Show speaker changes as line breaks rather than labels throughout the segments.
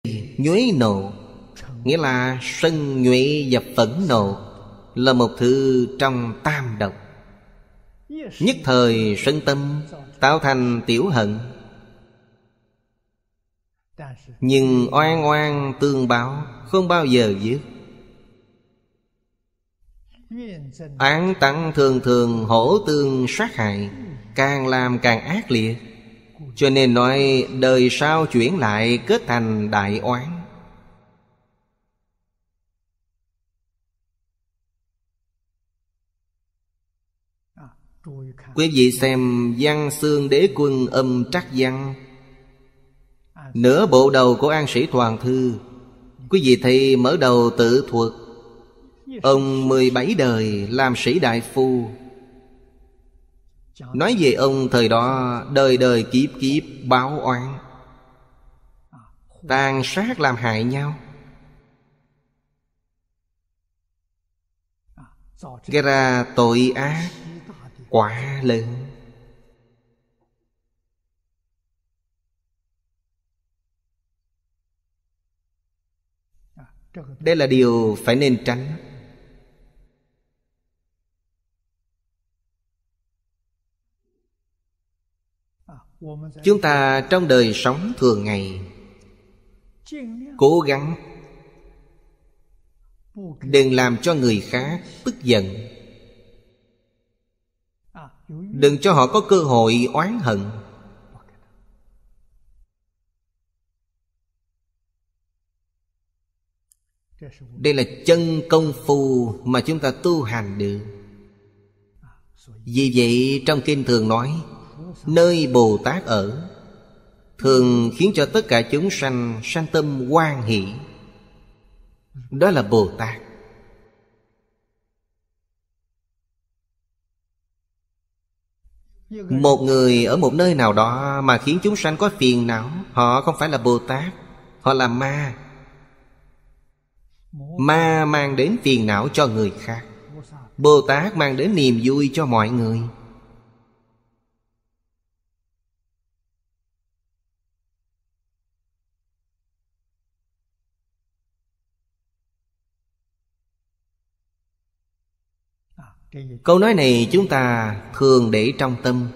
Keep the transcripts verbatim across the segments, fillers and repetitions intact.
nhuế nộ, nghĩa là sân nhuệ và phẫn nộ là một thứ trong tam độc. Nhất thời sân tâm tạo thành tiểu hận. Nhưng oan oan tương báo, không bao giờ dứt. Án tặng thường thường hổ tương sát hại, càng làm càng ác liệt. Cho nên nói đời sau chuyển lại kết thành đại oán. Quý vị xem Văn Xương Đế Quân Âm Trắc Văn, nửa bộ đầu của An Sĩ Toàn Thư. Quý vị thấy mở đầu tự thuật ông mười bảy đời làm sĩ đại phu, nói về ông thời đó đời đời kiếp kiếp báo oán, tàn sát làm hại nhau, gây ra tội ác quá lớn. Đây là điều phải nên tránh. Chúng ta trong đời sống thường ngày cố gắng đừng làm cho người khác tức giận, đừng cho họ có cơ hội oán hận. Đây là chân công phu mà chúng ta tu hành được. Vì vậy trong kinh thường nói nơi Bồ Tát ở thường khiến cho tất cả chúng sanh sanh tâm hoan hỷ. Đó là Bồ Tát. Một người ở một nơi nào đó mà khiến chúng sanh có phiền não, họ không phải là Bồ Tát, họ là ma. Ma mang đến phiền não cho người khác, Bồ Tát mang đến niềm vui cho mọi người. Câu nói này chúng ta thường để trong tâm.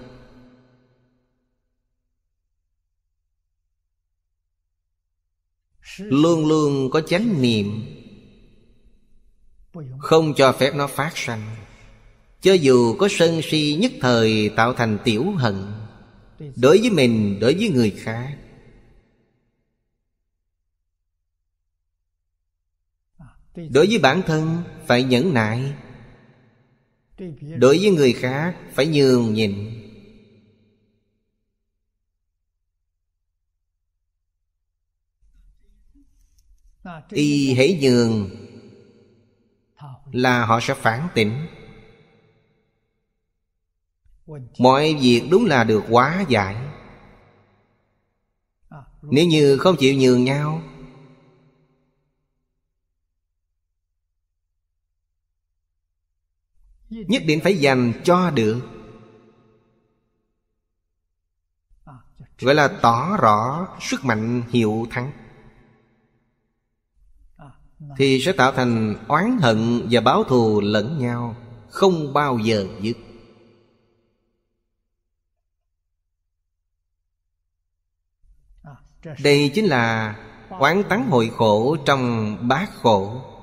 Luôn luôn có chánh niệm, không cho phép nó phát sanh. Cho dù có sân si nhất thời tạo thành tiểu hận, đối với mình, đối với người khác, đối với bản thân phải nhẫn nại, đối với người khác phải nhường nhịn. Y hễ nhường là họ sẽ phản tỉnh. Mọi việc đúng là được hóa giải. Nếu như không chịu nhường nhau, nhất định phải dành cho được, gọi là tỏ rõ sức mạnh hiệu thắng, thì sẽ tạo thành oán hận và báo thù lẫn nhau, không bao giờ dứt. Đây chính là oán tắng hội khổ trong bát khổ.